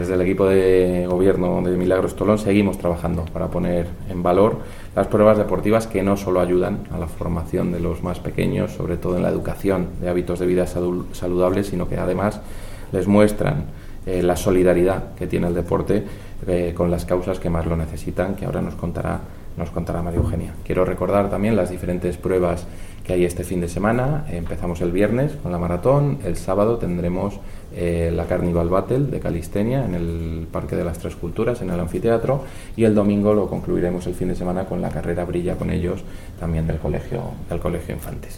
Desde el equipo de gobierno de Milagros Tolón seguimos trabajando para poner en valor las pruebas deportivas que no solo ayudan a la formación de los más pequeños, sobre todo en la educación de hábitos de vida saludables, sino que además les muestran la solidaridad que tiene el deporte con las causas que más lo necesitan, que ahora nos contará María Eugenia. Quiero recordar también las diferentes pruebas que hay este fin de semana. Empezamos el viernes con la maratón, el sábado tendremos la Carnival Battle de calistenia en el Parque de las Tres Culturas, en el anfiteatro, y el domingo lo concluiremos el fin de semana con la carrera Brilla con ellos, también del Colegio Infantes.